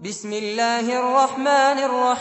بسم الله الرحمن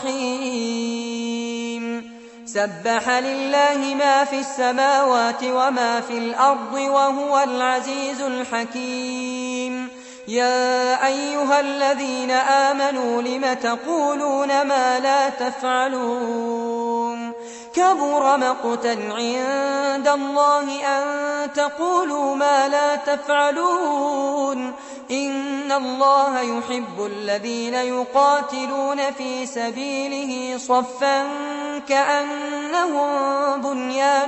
الرحيم سبح لله ما في السماوات وما في الأرض وهو العزيز الحكيم يا أيها الذين آمنوا لم تقولون ما لا تفعلون كبر مقتا عند الله أن تقولوا ما لا تفعلون إن الله يحب الذين يقاتلون في سبيله صفا كأنهم بنيان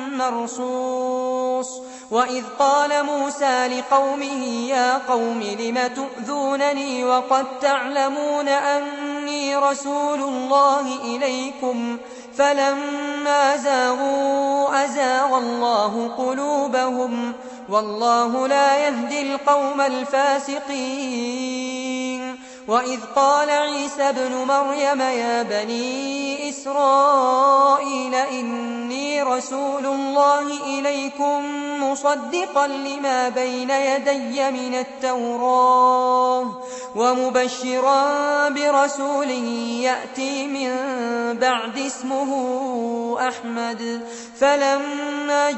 مرصوص وإذ قال موسى لقومه يا قوم لم تؤذونني وقد تعلمون أني رسول الله إليكم فلما زاغوا أزاغ الله قلوبهم والله لا يهدي القوم الفاسقين وإذ قال عيسى ابن مريم يا بني إسرائيل إني رسول الله إليكم مصدقا لما بين يدي من التوراة ومبشرا برسول يأتي من بعد اسمه أحمد فلما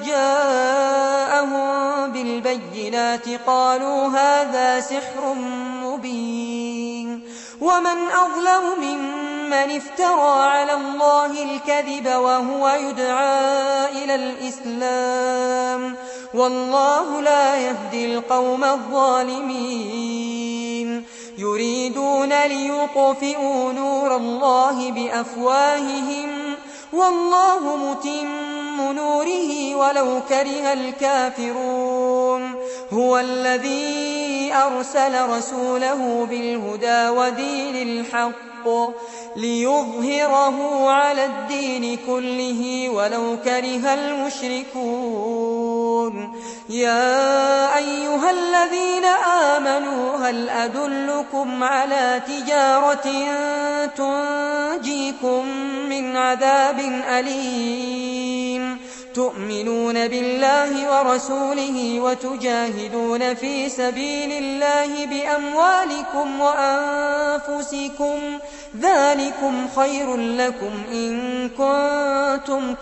جاءهم بالبينات قالوا هذا سحر مبين ومن أظلم ممن افترى على الله الكذب وهو يدعى إلى الإسلام والله لا يهدي القوم الظالمين يريدون ليطفئوا نور الله بأفواههم والله متم نوره ولو كره الكافرون هو الذي أرسل رسوله بالهدى ودين الحق ليظهره على الدين كله ولو كره المشركون يا أيها الذين آمنوا هل أدلكم على تجارة تنجيكم من عذاب أليم تؤمنون بالله ورسوله وتجاهدون في سبيل الله بأموالكم وأنفسكم ذلكم خير لكم إن كنتم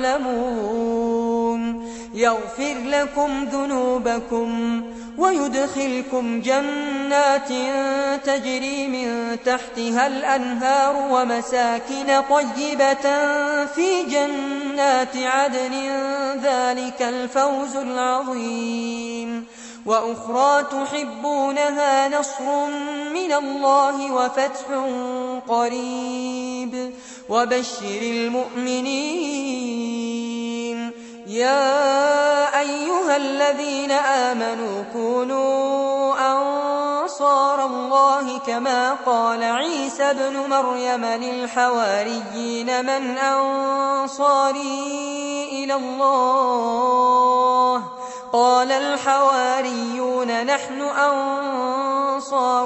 تعلمون يغفر لكم ذنوبكم ويدخلكم جنات تجري من تحتها الأنهار ومساكن طيبة في جنات عدن ذلك الفوز العظيم وأخرى تحبونها نصر من الله وفتح قريب وبشر المؤمنين يا أيها الذين آمنوا كونوا أنصار الله كما قال عيسى ابن مريم للحواريين من أنصاري إلى الله قال الحواريون نحن أنصار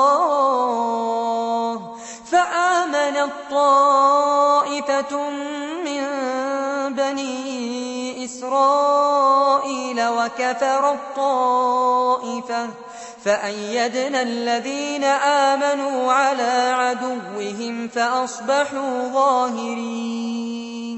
الله فآمنت طائفة من بني إسرائيل وكفر الطائفة فأيدنا الذين آمنوا على عدوهم فأصبحوا ظاهرين